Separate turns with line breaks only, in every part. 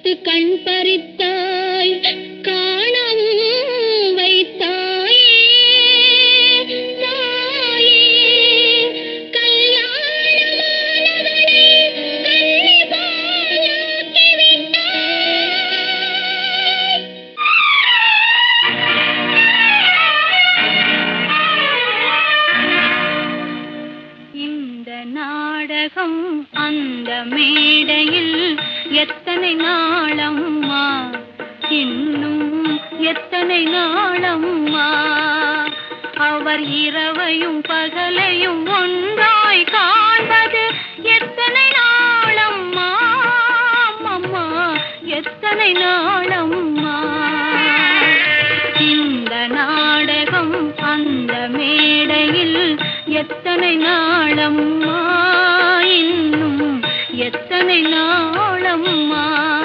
கண் பறித்தாய் காணவும் வைத்தாயே தாயே கல்யாணமானவளை கன்னி போலாக்கி விட்டாய். இந்த நாடகம் அந்த மேடையில் எத்தனை நாளம்மா, இன்னும் எத்தனை நாளம்மா, அவர் இரவையும் பகலையும் ஒன்றாய் காண்பது எத்தனை நாளம்மா, அம்மா எத்தனை நாளம்மா. இந்த நாடகம் அந்த மேடையில் எத்தனை நாளம்மா, இன்னும் எத்தனை நாளம்மா.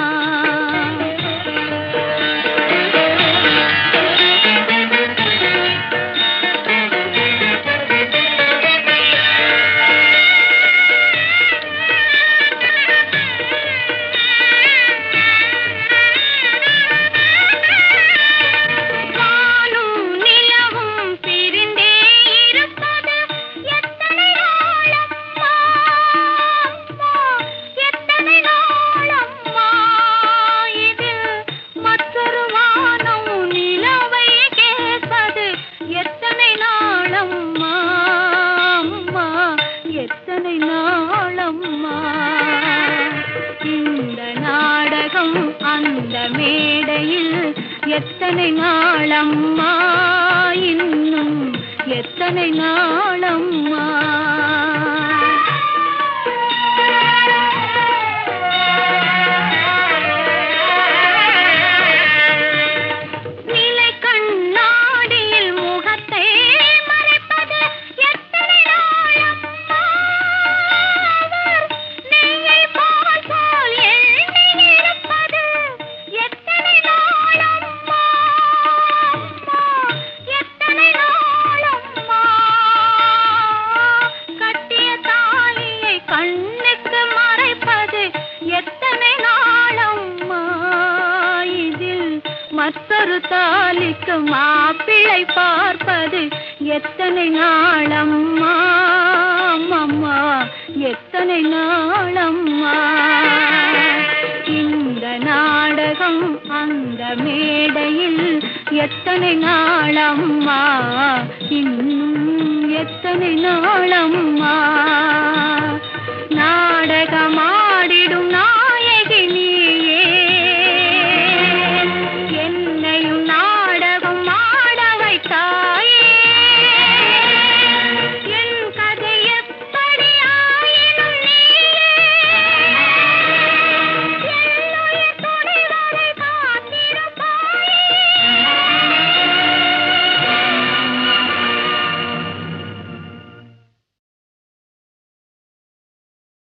இந்த நாடகம் அந்த மேடையில் எத்தனை நாளம்மா, இன்னும் எத்தனை நாளம்மா. மற்றொரு தாலிக்கு மாப்பிள்ளை பார்ப்பது எத்தனை நாளம்மா, அம்மா எத்தனை நாளம்மா. இந்த நாடகம் அந்த மேடையில் எத்தனை நாளம்மா, இன்னும் எத்தனை நாளம்மா. நாடகமா